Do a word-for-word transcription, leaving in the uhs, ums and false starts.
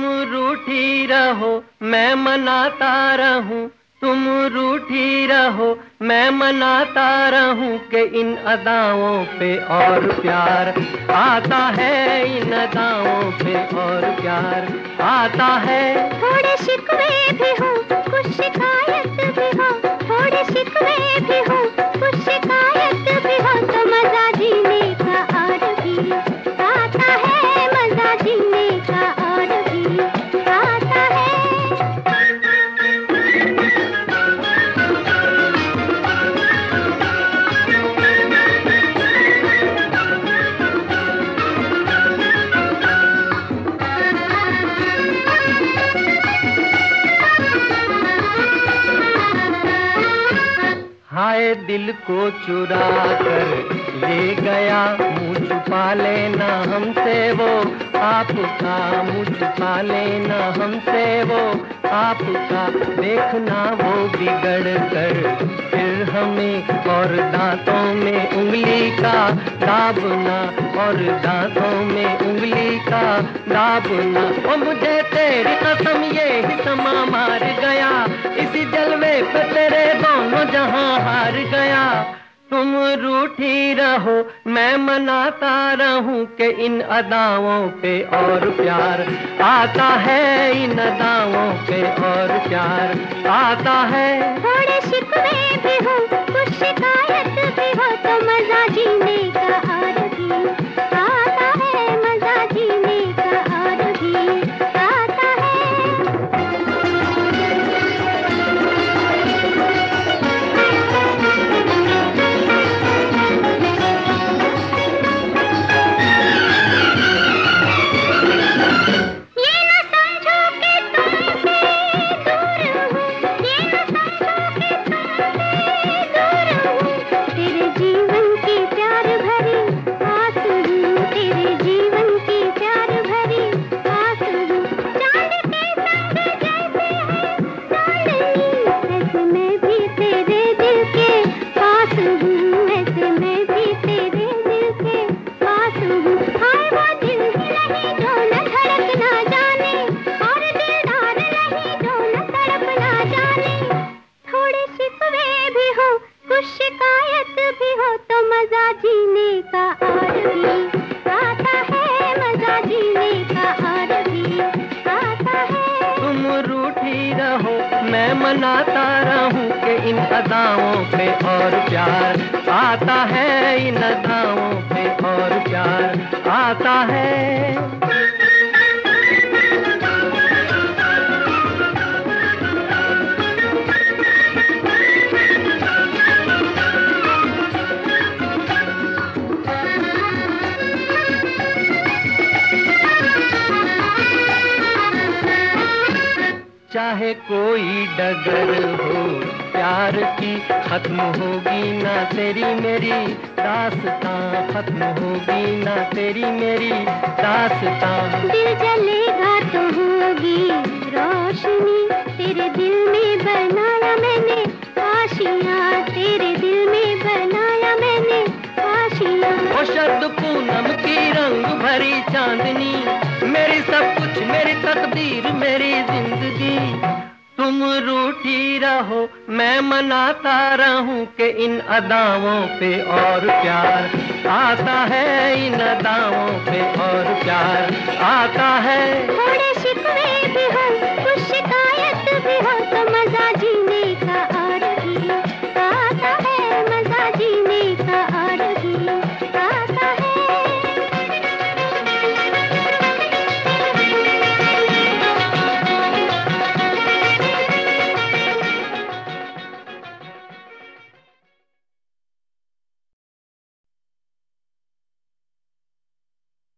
तुम रूठी रहो मैं मनाता रहूं, तुम रूठी रहो मैं मनाता रहूं कि इन अदाओं पे और प्यार आता है, इन अदाओं पे और प्यार आता है। थोड़े शिकवे भी हो कुछ शिकायत भी हो, थोड़े शिकवे भी हो कुछ शिकायत भी हो, तो मजा जीने का और भी आता है, मजा जीने का और भी आता है। हाय दिल को चुरा कर ले गया, मुँह छुपा लेना हमसे वो आपका, मुँह छुपा लेना हमसे वो आपका, देखना वो बिगड़ कर फिर हमें और दांतों में उंगली का दाबना, और दांतों में उंगली का दाबना। ओ मुझे तेरी कसम ये ही समा मार गया, इसी जलवे पे तेरे दोनों जहां हार गया। तुम रूठी रहो मैं मनाता रहूं कि इन अदाओं पे और प्यार आता है, इन अदाओं पे और प्यार आता है। थोड़े शिकवे भी हो कुछ शिकायत भी हो, तो मजा जीने का और भी आता है, मजा जीने का और भी आता है। शिकायत भी हो तो मजा जीने का और भी आता है, मजा जीने का और भी आता है। तुम रूठी रहो मैं मनाता रहूं कि इन अदाओं पे और प्यार आता है, इन अदाओं पे और प्यार आता है। चाहे कोई डगर हो प्यार की, खत्म होगी ना तेरी मेरी दास्तां, खत्म होगी ना तेरी मेरी दास्तां। दिल जलेगा तो होगी रोशनी, तेरे दिल में बनाया मैंने आशियाँ, तेरे दिल में बनाया मैंने आशियाँ। ओ शरद पूनम की रंग भरी चांदनी, मेरी सब कुछ मेरी तकदीर मेरी जिंदगी। तुम रूठी रहो मैं मनाता रहूं कि इन अदाओं पे और प्यार आता है, इन अदाओं पे और प्यार आता है। थोड़े शिकवे भी हो कुछ शिकायत भी हो, तो मजा